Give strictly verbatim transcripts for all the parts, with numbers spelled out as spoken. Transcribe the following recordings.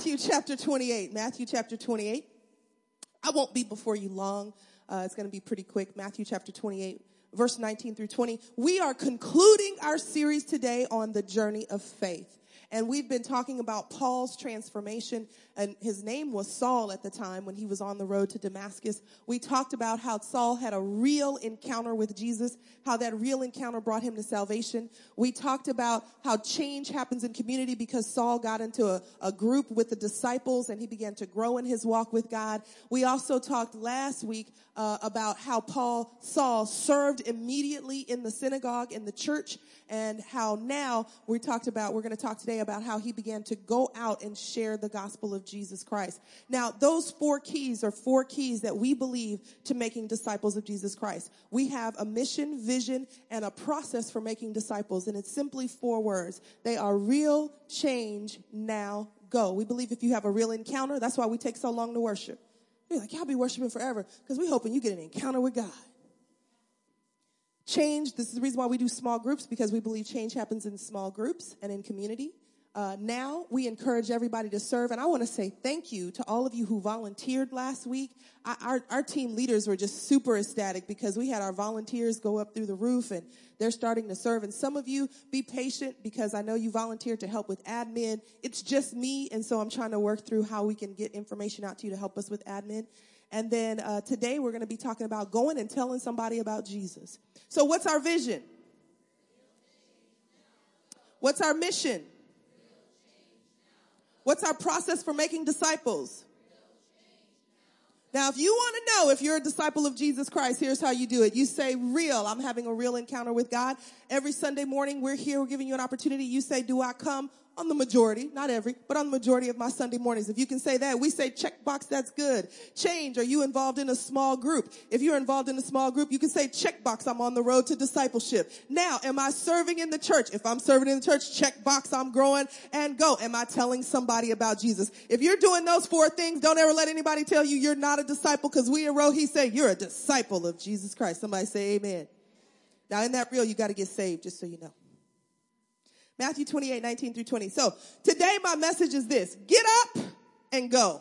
Matthew chapter twenty-eight. Matthew chapter twenty-eight. I won't be before you long. Uh, it's going to be pretty quick. Matthew chapter twenty-eight, verse nineteen through twenty. We are concluding our series today on the journey of faith. And we've been talking about Paul's transformation, and his name was Saul at the time when he was on the road to Damascus. We talked about how Saul had a real encounter with Jesus, how that real encounter brought him to salvation. We talked about how change happens in community because Saul got into a, a group with the disciples and he began to grow in his walk with God. We also talked last week uh, about how Paul, Saul served immediately in the synagogue, in the church, and how now we talked about, we're going to talk today about how he began to go out and share the gospel of Jesus Christ. Now, those four keys are four keys that we believe to making disciples of Jesus Christ. We have a mission, vision, and a process for making disciples, and it's simply four words. They are real, change, now, go. We believe if you have a real encounter, that's why we take so long to worship. You're like, y'all be worshiping forever because we're hoping you get an encounter with God. Change, this is the reason why we do small groups, because we believe change happens in small groups and in community. Uh, now, we encourage everybody to serve, and I want to say thank you to all of you who volunteered last week. I, our, our team leaders were just super ecstatic because we had our volunteers go up through the roof, and they're starting to serve. And some of you, be patient because I know you volunteered to help with admin. It's just me, and so I'm trying to work through how we can get information out to you to help us with admin. And then uh, today we're going to be talking about going and telling somebody about Jesus. So what's our vision? What's our mission? What's our process for making disciples? Now, if you want to know if you're a disciple of Jesus Christ, here's how you do it. You say, real, I'm having a real encounter with God. Every Sunday morning, we're here, we're giving you an opportunity. You say, do I come? On the majority, not every, but on the majority of my Sunday mornings. If you can say that, we say check box, that's good. Change, are you involved in a small group? If you're involved in a small group, you can say check box, I'm on the road to discipleship. Now, am I serving in the church? If I'm serving in the church, check box, I'm growing, and go. Am I telling somebody about Jesus? If you're doing those four things, don't ever let anybody tell you you're not a disciple, because we in Rohi say you're a disciple of Jesus Christ. Somebody say amen. Now, in that real, you got to get saved, just so you know. Matthew twenty-eight, nineteen through twenty. So today my message is this. Get up and go.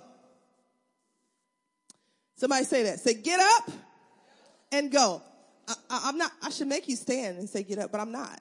Somebody say that. Say get up and go. I, I, I'm not, I should make you stand and say get up, but I'm not.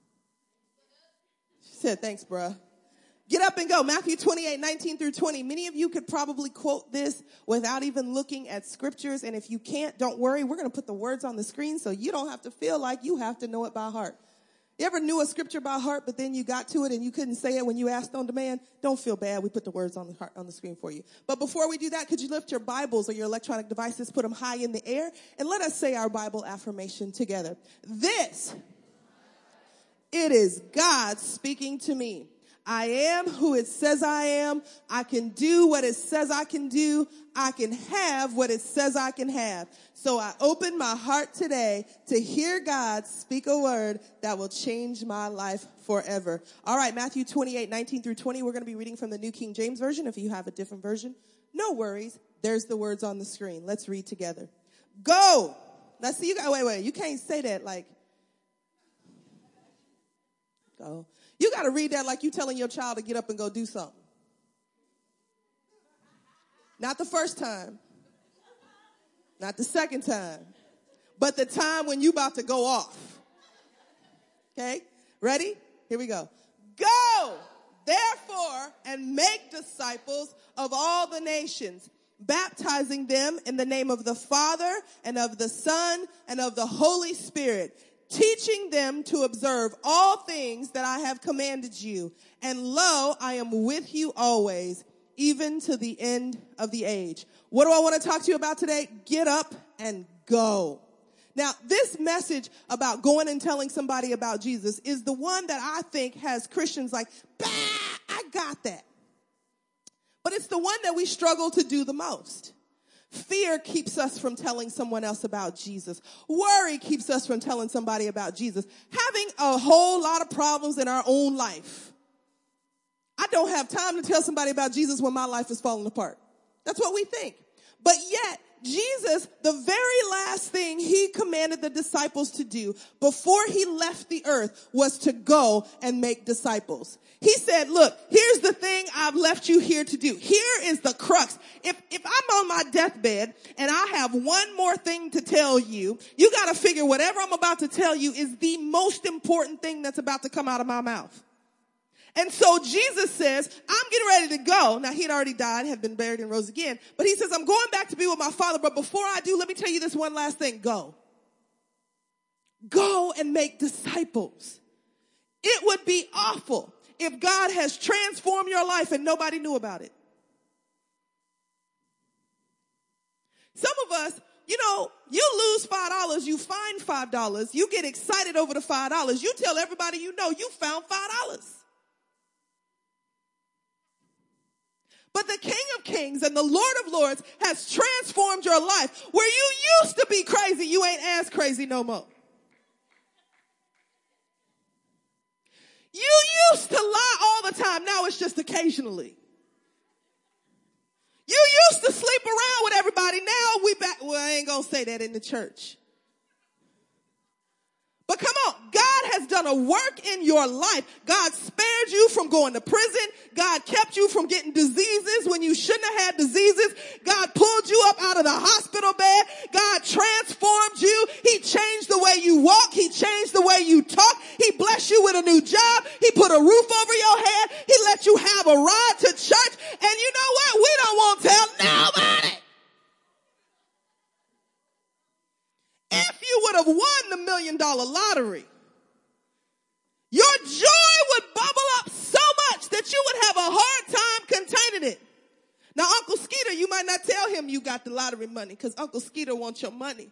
She said, thanks, bruh. Get up and go. Matthew twenty-eight, nineteen through twenty. Many of you could probably quote this without even looking at scriptures. And if you can't, don't worry. We're going to put the words on the screen so you don't have to feel like you have to know it by heart. You ever knew a scripture by heart, but then you got to it and you couldn't say it when you asked on demand? Don't feel bad. We put the words on the heart, on the screen for you. But before we do that, could you lift your Bibles or your electronic devices, put them high in the air, and let us say our Bible affirmation together. This, it is God speaking to me. I am who it says I am. I can do what it says I can do. I can have what it says I can have. So I open my heart today to hear God speak a word that will change my life forever. All right, Matthew twenty-eight, nineteen through twenty. We're going to be reading from the New King James Version. If you have a different version, no worries. There's the words on the screen. Let's read together. Go. Now see, you got, wait, wait. You can't say that like, go. You got to read that like you telling your child to get up and go do something. Not the first time. Not the second time. But the time when you about to go off. Okay? Ready? Here we go. Go, therefore, and make disciples of all the nations, baptizing them in the name of the Father and of the Son and of the Holy Spirit, teaching them to observe all things that I have commanded you. And lo, I am with you always, even to the end of the age. What do I want to talk to you about today? Get up and go. Now, this message about going and telling somebody about Jesus is the one that I think has Christians like, bah, I got that. But it's the one that we struggle to do the most. Fear keeps us from telling someone else about Jesus. Worry keeps us from telling somebody about Jesus. Having a whole lot of problems in our own life. I don't have time to tell somebody about Jesus when my life is falling apart. That's what we think. But yet, Jesus, the very last thing he commanded the disciples to do before he left the earth was to go and make disciples. He said, look, here's the thing I've left you here to do. Here is the crux. If, if I'm on my deathbed and I have one more thing to tell you, you got to figure whatever I'm about to tell you is the most important thing that's about to come out of my mouth. And so Jesus says, I'm getting ready to go. Now, he had already died, had been buried and rose again. But he says, I'm going back to be with my Father. But before I do, let me tell you this one last thing. Go. Go and make disciples. It would be awful if God has transformed your life and nobody knew about it. Some of us, you know, you lose five dollars, you find five dollars, you get excited over the five dollars, you tell everybody you know you found five dollars. But the King of Kings and the Lord of Lords has transformed your life. Where you used to be crazy, you ain't as crazy no more. You used to lie all the time. Now it's just occasionally. You used to sleep around with everybody. Now we back. Well, I ain't going to say that in the church. But come on, God has done a work in your life. God spared you from going to prison. God kept you from getting diseases when you shouldn't have had diseases. God pulled you up out of the hospital bed. God transformed you. He changed the way you walk. He changed the way you talk. He blessed you with a new job. He put a roof over your head. He let you have a ride to church. And you know what? We don't want to tell nobody. If you would have won the million dollar lottery, your joy would bubble up so much that you would have a hard time containing it. Now, Uncle Skeeter, you might not tell him you got the lottery money because Uncle Skeeter wants your money.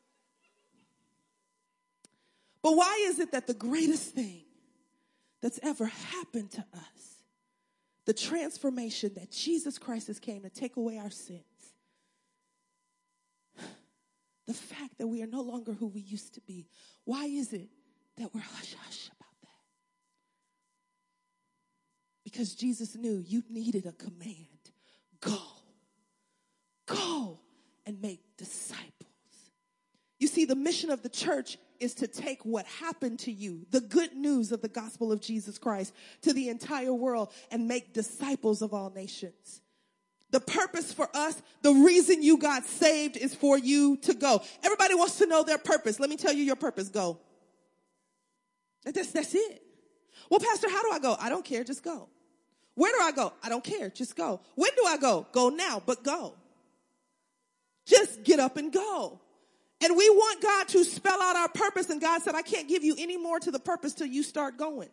But why is it that the greatest thing that's ever happened to us, the transformation that Jesus Christ has came to take away our sins, the fact that we are no longer who we used to be, why is it that we're hush hush about that? Because Jesus knew you needed a command. Go. Go and make disciples. You see, the mission of the church is to take what happened to you, the good news of the gospel of Jesus Christ, to the entire world and make disciples of all nations. The purpose for us, the reason you got saved is for you to go. Everybody wants to know their purpose. Let me tell you your purpose. Go. That's, that's it. Well, Pastor, how do I go? I don't care. Just go. Where do I go? I don't care. Just go. When do I go? Go now, but go. Just get up and go. And we want God to spell out our purpose. And God said, I can't give you any more to the purpose till you start going.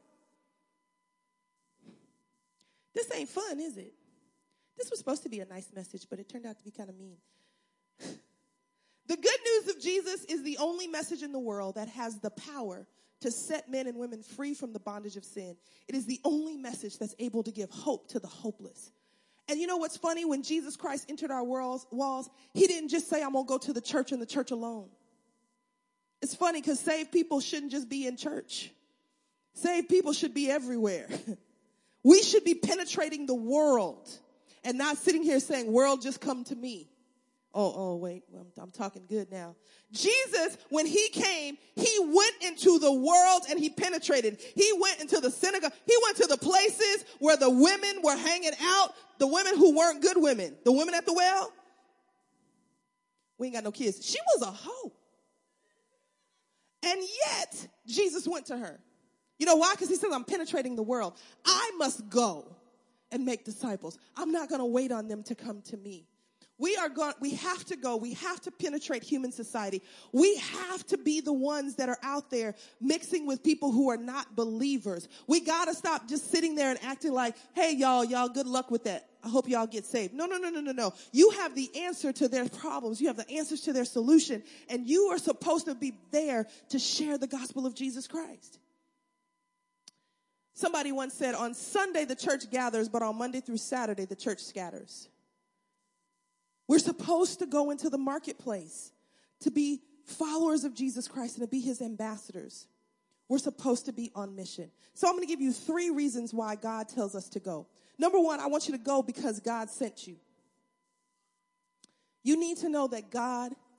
This ain't fun, is it? This was supposed to be a nice message, but it turned out to be kind of mean. The good news of Jesus is the only message in the world that has the power to set men and women free from the bondage of sin. It is the only message that's able to give hope to the hopeless. And you know what's funny? When Jesus Christ entered our walls, walls, he didn't just say, I'm going to go to the church and the church alone. It's funny because saved people shouldn't just be in church. Saved people should be everywhere. We should be penetrating the world. And not sitting here saying, world, just come to me. Oh, oh, wait, I'm, I'm talking good now. Jesus, when he came, he went into the world and he penetrated. He went into the synagogue. He went to the places where the women were hanging out, the women who weren't good women. The women at the well, we ain't got no kids. She was a hoe. And yet, Jesus went to her. You know why? Because he says, I'm penetrating the world. I must go and make disciples. I'm not going to wait on them to come to me. We are going, we have to go. We have to penetrate human society. We have to be the ones that are out there mixing with people who are not believers. We got to stop just sitting there and acting like, hey, y'all, y'all, good luck with that. I hope y'all get saved. No, no, no, no, no, no. You have the answer to their problems. You have the answers to their solution. And you are supposed to be there to share the gospel of Jesus Christ. Somebody once said, on Sunday, the church gathers, but on Monday through Saturday, the church scatters. We're supposed to go into the marketplace to be followers of Jesus Christ and to be his ambassadors. We're supposed to be on mission. So I'm going to give you three reasons why God tells us to go. Number one, I want you to go because God sent you. You need to know that God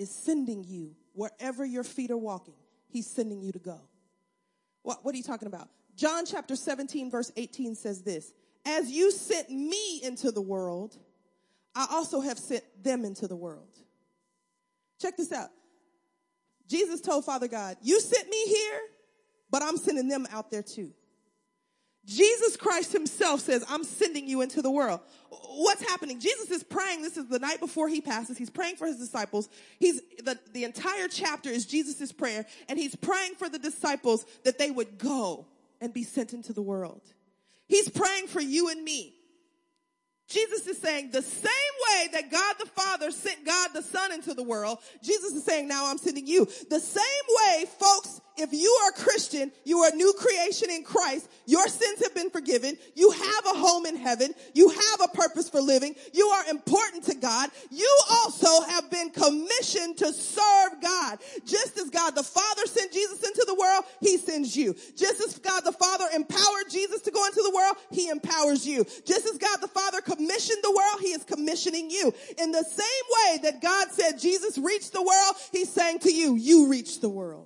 is sending you wherever your feet are walking. He's sending you to go. What, what are you talking about? John chapter seventeen, verse eighteen says this. As you sent me into the world, I also have sent them into the world. Check this out. Jesus told Father God, you sent me here, but I'm sending them out there too. Jesus Christ himself says, I'm sending you into the world. What's happening? Jesus is praying. This is the night before he passes. He's praying for his disciples. He's the, the entire chapter is Jesus' prayer, and he's praying for the disciples that they would go and be sent into the world. He's praying for you and me. Jesus is saying the same way that God the Father sent God the Son into the world, Jesus is saying, now I'm sending you. The same way, folks, if you are a Christian, you are a new creation in Christ, your sins have been forgiven, you have a home in heaven, you have a purpose for living, you are important to God, you also have been commissioned to serve God. Just as God the Father sent Jesus into the world, he sends you. Just as God the Father empowered Jesus to go into the world, he empowers you. Just as God the Father commissioned the world, he is commissioning you. In the same way that God said Jesus reached the world, he's saying to you, you reach the world.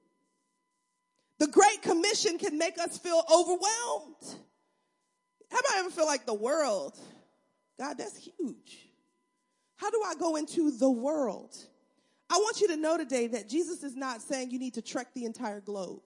The Great Commission can make us feel overwhelmed. How about ever feel like the world? God, that's huge. How do I go into the world? I want you to know today that Jesus is not saying you need to trek the entire globe.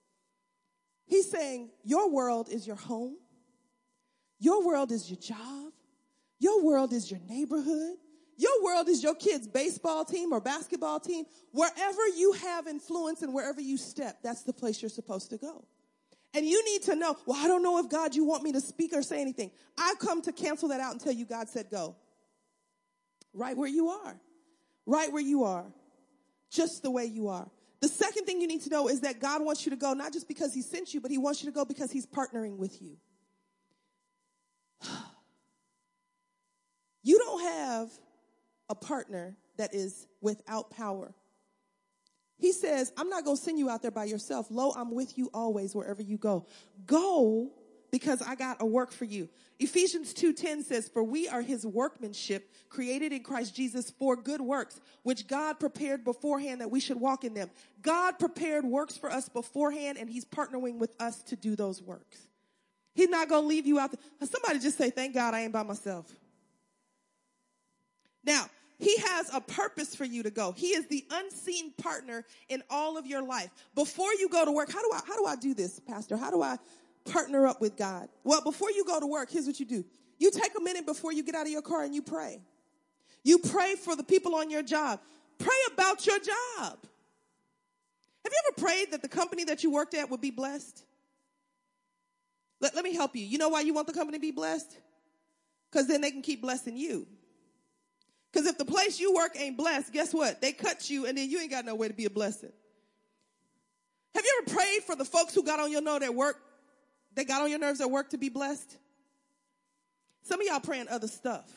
He's saying your world is your home. Your world is your job. Your world is your neighborhood. Your world is your kids' baseball team or basketball team. Wherever you have influence and wherever you step, that's the place you're supposed to go. And you need to know, well, I don't know if God, you want me to speak or say anything. I come to cancel that out and tell you God said go. Right where you are. Right where you are. Just the way you are. The second thing you need to know is that God wants you to go not just because he sent you, but he wants you to go because he's partnering with you. You don't have a partner that is without power. He says, I'm not going to send you out there by yourself. Lo, I'm with you always wherever you go. Go because I got a work for you. Ephesians two ten says, for we are his workmanship created in Christ Jesus for good works, which God prepared beforehand that we should walk in them. God prepared works for us beforehand, and he's partnering with us to do those works. He's not going to leave you out there. Somebody just say, thank God I ain't by myself. Now, he has a purpose for you to go. He is the unseen partner in all of your life. Before you go to work, how do I, how do I do this, Pastor? How do I partner up with God? Well, before you go to work, here's what you do. You take a minute before you get out of your car and you pray. You pray for the people on your job. Pray about your job. Have you ever prayed that the company that you worked at would be blessed? Let, let me help you. You know why you want the company to be blessed? Because then they can keep blessing you. Because if the place you work ain't blessed, guess what? They cut you and then you ain't got no way to be a blessing. Have you ever prayed for the folks who got on your nerve at work? They got on your nerves at work to be blessed? Some of y'all praying other stuff.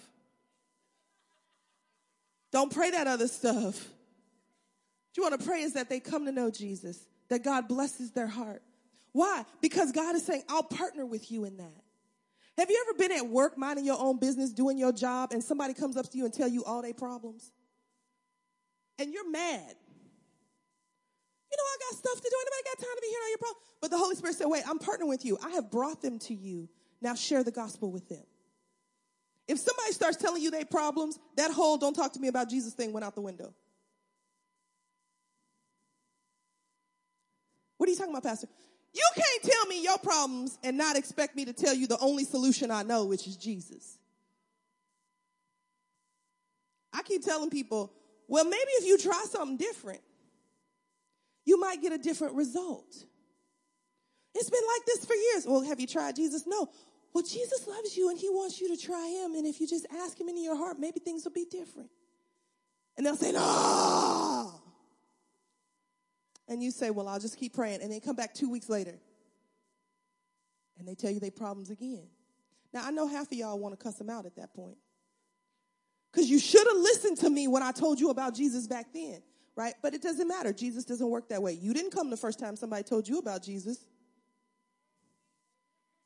Don't pray that other stuff. What you want to pray is that they come to know Jesus, that God blesses their heart. Why? Because God is saying, I'll partner with you in that. Have you ever been at work minding your own business, doing your job, and somebody comes up to you and tell you all their problems? And you're mad. You know, I got stuff to do. Anybody got time to be hearing all your problems? But the Holy Spirit said, wait, I'm partnering with you. I have brought them to you. Now share the gospel with them. If somebody starts telling you their problems, that whole don't talk to me about Jesus thing went out the window. What are you talking about, Pastor? You can't tell me your problems and not expect me to tell you the only solution I know, which is Jesus. I keep telling people, well, maybe if you try something different, you might get a different result. It's been like this for years. Well, have you tried Jesus? No. Well, Jesus loves you and he wants you to try him. And if you just ask him into your heart, maybe things will be different. And they'll say, no. And you say, well, I'll just keep praying. And they come back two weeks later. And they tell you their problems again. Now, I know half of y'all want to cuss them out at that point. Because you should have listened to me when I told you about Jesus back then. Right? But it doesn't matter. Jesus doesn't work that way. You didn't come the first time somebody told you about Jesus.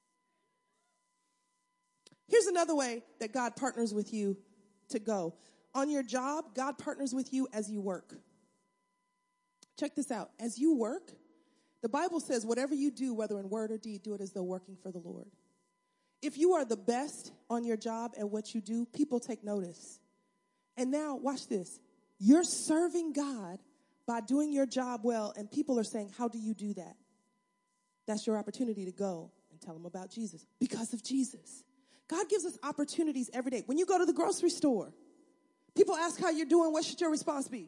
Here's another way that God partners with you to go. on your job, God partners with you as you work. Check this out. As you work, the Bible says whatever you do, whether in word or deed, do it as though working for the Lord. If you are the best on your job at what you do, people take notice. And now, watch this. You're serving God by doing your job well, and people are saying, how do you do that? That's your opportunity to go and tell them about Jesus because of Jesus. God gives us opportunities every day. When you go to the grocery store, people ask how you're doing. What should your response be?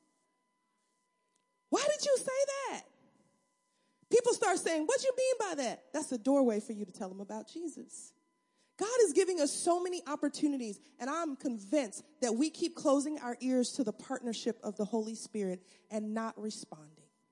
Why did you say that? People start saying, what do you mean by that? That's a doorway for you to tell them about Jesus. God is giving us so many opportunities, and I'm convinced that we keep closing our ears to the partnership of the Holy Spirit and not responding.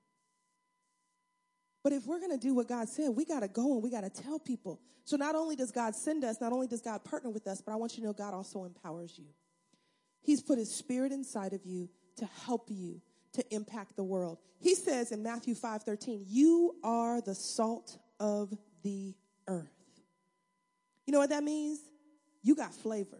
But if we're going to do what God said, we got to go and we got to tell people. So not only does God send us, not only does God partner with us, but I want you to know God also empowers you. He's put his spirit inside of you to help you to impact the world. He says in Matthew five thirteen, you are the salt of the earth. You know what that means? You got flavor.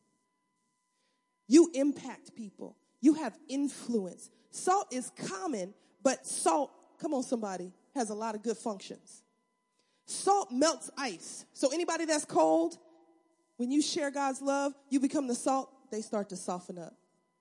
You impact people. You have influence. Salt is common, but salt, come on somebody, has a lot of good functions. Salt melts ice. So anybody that's cold, when you share God's love, you become the salt, they start to soften up.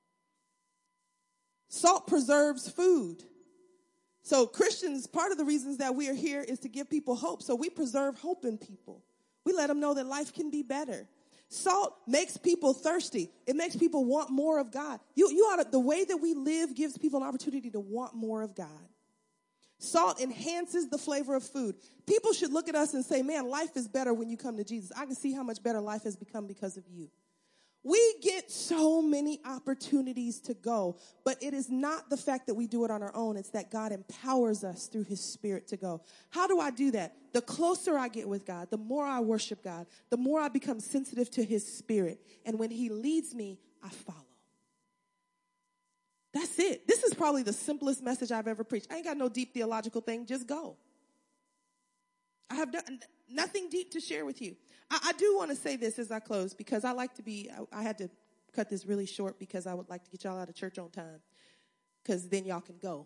Salt preserves food. So Christians, part of the reasons that we are here is to give people hope. So we preserve hope in people. We let them know that life can be better. Salt makes people thirsty. It makes people want more of God. You, you ought to, the way that we live gives people an opportunity to want more of God. Salt enhances the flavor of food. People should look at us and say, man, life is better when you come to Jesus. I can see how much better life has become because of you. We get so many opportunities to go, but it is not the fact that we do it on our own. It's that God empowers us through his spirit to go. How do I do that? The closer I get with God, the more I worship God, the more I become sensitive to his spirit. And when he leads me, I follow. That's it. This is probably the simplest message I've ever preached. I ain't got no deep theological thing. Just go. I have done nothing deep to share with you. I, I do want to say this as I close because I like to be, I, I had to cut this really short because I would like to get y'all out of church on time because then y'all can go.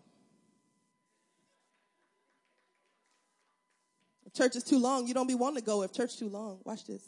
If church is too long, you don't be wanting to go if church is too long. Watch this.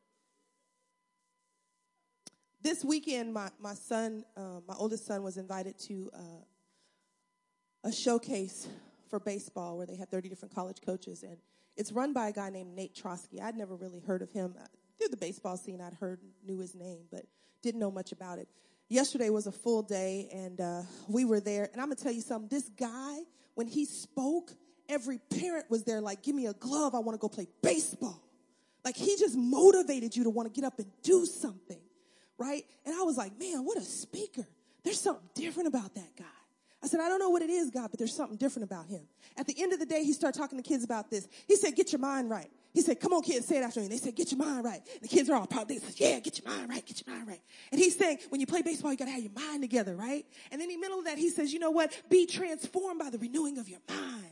This weekend, my, my son, uh, my oldest son was invited to uh, a showcase for baseball where they had thirty different college coaches. And it's run by a guy named Nate Trotsky. I'd never really heard of him. Through the baseball scene, I'd heard, knew his name, but didn't know much about it. Yesterday was a full day, and uh, we were there. And I'm going to tell you something. This guy, when he spoke, every parent was there like, give me a glove. I want to go play baseball. Like, he just motivated you to want to get up and do something. Right? And I was like, man, what a speaker. There's something different about that guy. I said, I don't know what it is, God, but there's something different about him. At the end of the day, he started talking to kids about this. He said, get your mind right. He said, come on, kids, say it after me. And they said, get your mind right. And the kids are all proud. They said, yeah, get your mind right, get your mind right. And he's saying, when you play baseball, you got to have your mind together, right? And then in the middle of that, he says, you know what? Be transformed by the renewing of your mind.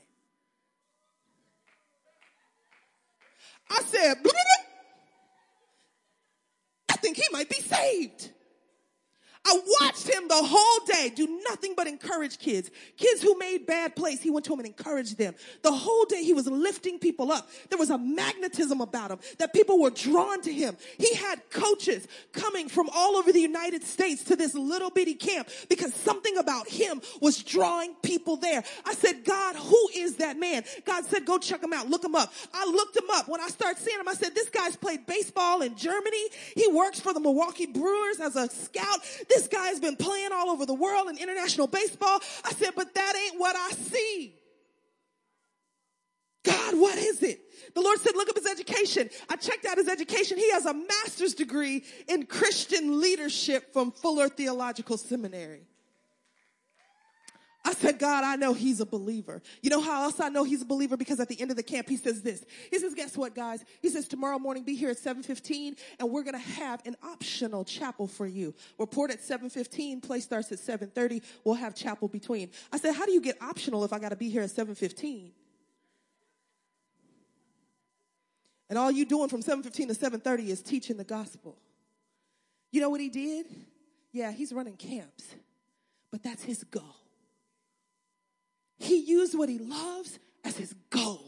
I said, I think he might be saved. I watched him the whole day do nothing but encourage kids. Kids who made bad plays, he went to them and encouraged them. The whole day he was lifting people up. There was a magnetism about him that people were drawn to him. He had coaches coming from all over the United States to this little bitty camp because something about him was drawing people there. I said, God, who is that man? God said, go check him out. Look him up. I looked him up. When I started seeing him, I said, this guy's played baseball in Germany. He works for the Milwaukee Brewers as a scout. This guy has been playing all over the world in international baseball. I said, but that ain't what I see. God, what is it? The Lord said, look up his education. I checked out his education. He has a master's degree in Christian leadership from Fuller Theological Seminary. I said, God, I know he's a believer. You know how else I know he's a believer? Because at the end of the camp, he says this. He says, guess what, guys? He says, tomorrow morning, be here at seven fifteen, and we're going to have an optional chapel for you. Report at seven fifteen. Play starts at seven thirty. We'll have chapel between. I said, how do you get optional if I got to be here at seven fifteen? And all you doing from seven fifteen to seven thirty is teaching the gospel. You know what he did? Yeah, he's running camps, but that's his goal. He used what he loves as his goal.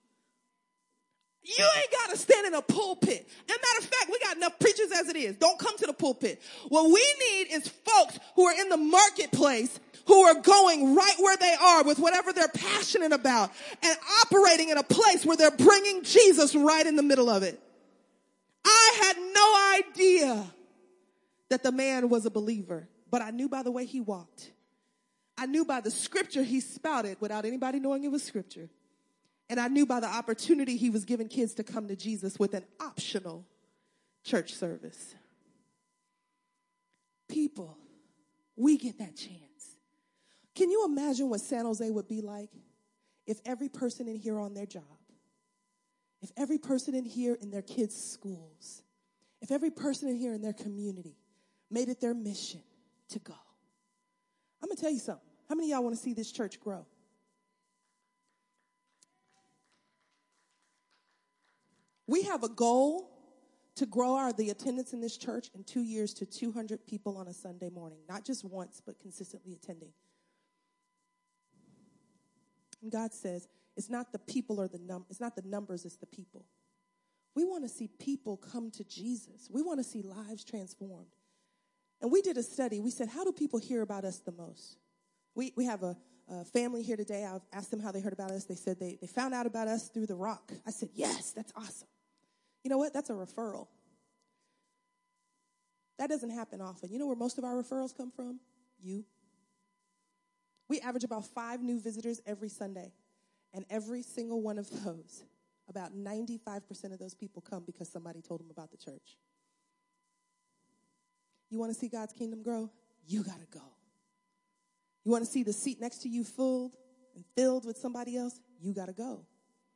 You ain't got to stand in a pulpit. As a matter of fact, we got enough preachers as it is. Don't come to the pulpit. What we need is folks who are in the marketplace, who are going right where they are with whatever they're passionate about and operating in a place where they're bringing Jesus right in the middle of it. I had no idea that the man was a believer, but I knew by the way he walked. I knew by the scripture he spouted without anybody knowing it was scripture. And I knew by the opportunity he was giving kids to come to Jesus with an optional church service. People, we get that chance. Can you imagine what San Jose would be like if every person in here on their job, if every person in here in their kids' schools, if every person in here in their community made it their mission to go? I'm going to tell you something. How many of y'all want to see this church grow? We have a goal to grow our the attendance in this church in two years to two hundred people on a Sunday morning. Not just once, but consistently attending. And God says, it's not the people or the num it's not the numbers, it's the people. We want to see people come to Jesus. We want to see lives transformed. And we did a study. We said, how do people hear about us the most? We we have a, a family here today. I've asked them how they heard about us. They said they, they found out about us through The Rock. I said, yes, that's awesome. You know what? That's a referral. That doesn't happen often. You know where most of our referrals come from? You. We average about five new visitors every Sunday. And every single one of those, about ninety-five percent of those people come because somebody told them about the church. You want to see God's kingdom grow? You got to go. You want to see the seat next to you filled and filled with somebody else? You got to go.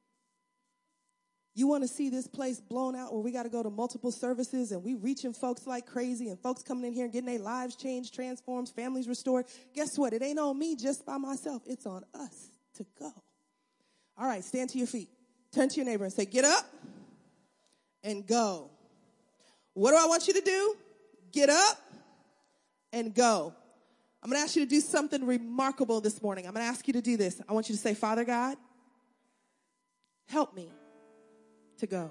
You want to see this place blown out where we got to go to multiple services and we reaching folks like crazy and folks coming in here and getting their lives changed, transformed, families restored? Guess what? It ain't on me just by myself. It's on us to go. All right, stand to your feet. Turn to your neighbor and say, get up and go. What do I want you to do? Get up and go. I'm going to ask you to do something remarkable this morning. I'm going to ask you to do this. I want you to say, Father God, help me to go.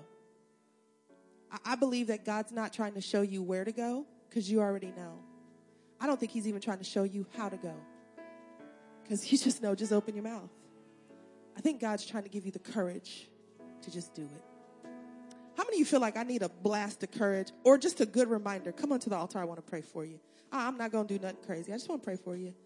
I believe that God's not trying to show you where to go because you already know. I don't think he's even trying to show you how to go because you just know, just open your mouth. I think God's trying to give you the courage to just do it. How many of you feel like I need a blast of courage or just a good reminder? Come on to the altar. I want to pray for you. I'm not going to do nothing crazy. I just want to pray for you.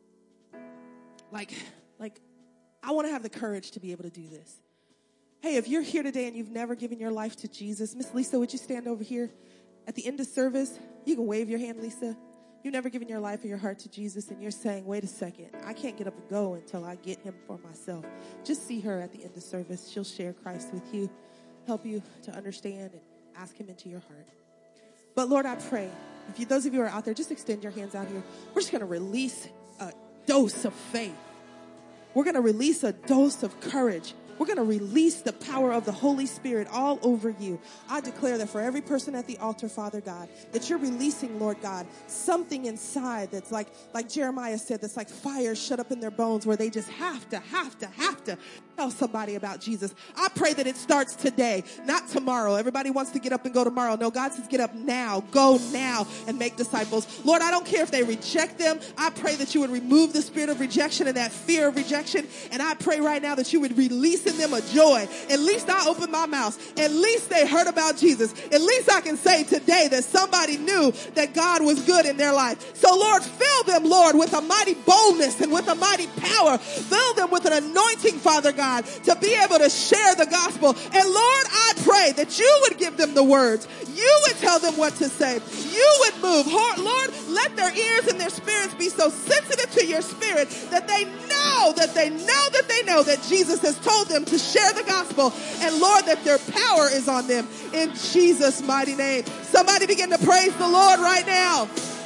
Like, like, I want to have the courage to be able to do this. Hey, if you're here today and you've never given your life to Jesus, Miss Lisa, would you stand over here? At the end of service, you can wave your hand, Lisa. You've never given your life or your heart to Jesus, and you're saying, wait a second, I can't get up and go until I get him for myself. Just see her at the end of service. She'll share Christ with you, help you to understand and ask him into your heart. But Lord, I pray, if you, those of you who are out there, just extend your hands out here. We're just going to release a dose of faith. We're going to release a dose of courage. We're going to release the power of the Holy Spirit all over you. I declare that for every person at the altar, Father God, that you're releasing, Lord God, something inside that's like, like Jeremiah said, that's like fire shut up in their bones where they just have to, have to, have to tell somebody about Jesus. I pray that it starts today, not tomorrow. Everybody wants to get up and go tomorrow. No, God says get up now, go now and make disciples. Lord, I don't care if they reject them. I pray that you would remove the spirit of rejection and that fear of rejection. And I pray right now that you would release in them a joy. At least I opened my mouth. At least they heard about Jesus. At least I can say today that somebody knew that God was good in their life. So Lord, fill them, Lord, with a mighty boldness and with a mighty power. Fill them with an anointing, Father God, to be able to share the gospel. And Lord, I pray that you would give them the words. You would tell them what to say. You would move. Lord, let their ears and their spirits be so sensitive to your spirit that they know, that they know, that they know that Jesus has told them to share the gospel. And Lord, that their power is on them in Jesus' mighty name. Somebody begin to praise the Lord right now.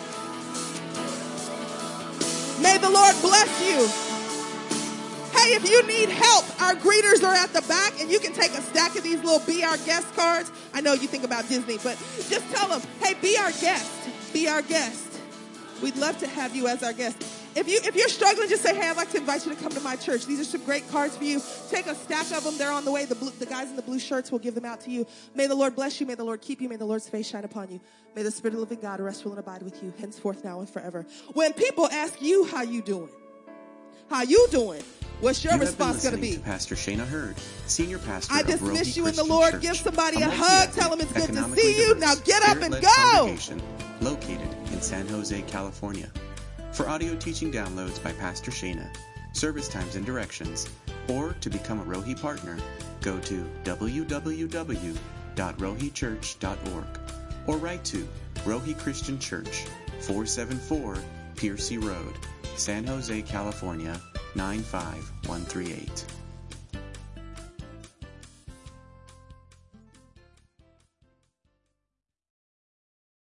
May the Lord bless you. Hey, if you need help, our greeters are at the back, and you can take a stack of these little Be Our Guest cards. I know you think about Disney, but just tell them, hey, be our guest. Be our guest. We'd love to have you as our guest. If, you, if you're struggling, just say, hey, I'd like to invite you to come to my church. These are some great cards for you. Take a stack of them. They're on the way. The, blue, the guys in the blue shirts will give them out to you. May the Lord bless you. May the Lord keep you. May the Lord's face shine upon you. May the Spirit of the living God rest, rule, and abide with you henceforth, now, and forever. When people ask you how you doing, how you doing, what's your you response going to be? To Pastor Shana Hurd, Senior Pastor I of dismiss Rohi you in the Christian Lord. Church, Give somebody a, a hug. Tell them it's good to economically see you. diverse, Now get up and Spirit-led go. congregation located in San Jose, California. For audio teaching downloads by Pastor Shana, service times and directions, or to become a Rohi partner, go to w w w dot rohi church dot org or write to Rohi Christian Church, four seventy-four Piercy Road, San Jose, California, nine five one three eight.